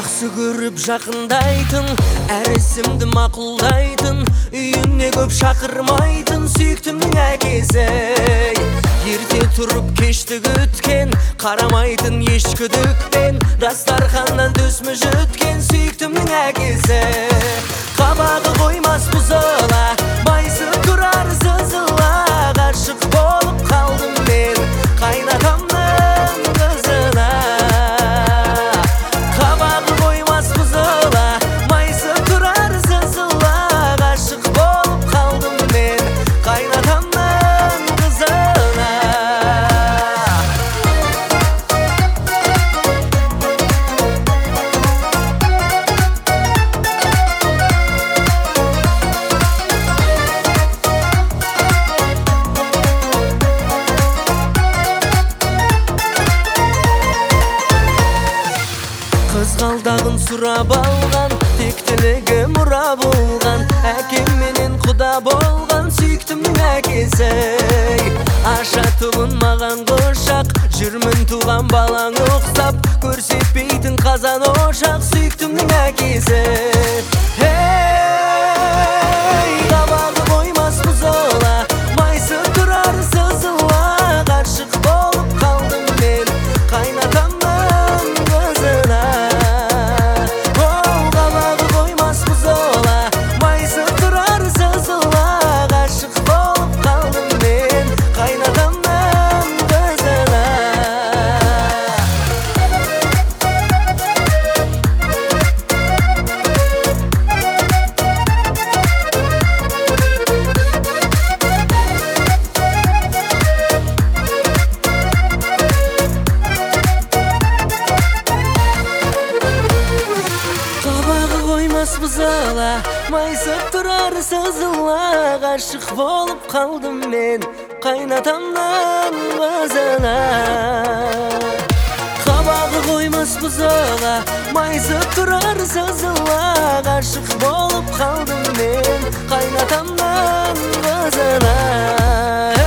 Жақсы көріп жақындайтын, әр ісімді мақұлдайтын, үйіне көп шақырмайтын сүйіктімнің әкесі. Ерте тұрып кешті күткен, қарамайтын еш күдікпен, дастарханнан төсмі жүткен сүйіктімнің әкесі. Қабағы қоймас бұзыла, майсы тұрар сызыла, ғашық болып қалдым мен қайнатамның қызына. Қабағы қоймас бұзыла, майсы тұрар сызыла, ғашық болып қалдым мен қайнатамның қызына. Қызғалдағын сұрап алған, тектілігі мұра болған, әкем менен құда болған сүйіктімнің әкесі. Ашатуын маған құшақ, жүрмін туған балаң ұқсап, көрсетпейтін қазан ошақ сүйіктімнің әкесі. Қабағы қоймас бұзыла, майсы тұрар сызыла, ғашық болып қалдым мен қайнатамның қызына. Қабағы қоймас бұзыла, майсы тұрар сызыла, ғашық болып қалдым мен қайнатамның қызына. Қабағы қоймас бұзыла, майысып тұрар сызыла, ғашық болып қалдым мен қайнатамның қызына. Қабағы қоймас бұзыла, майысып тұрар сызыла, ғашық болып қалдым мен қайнатамның қызына.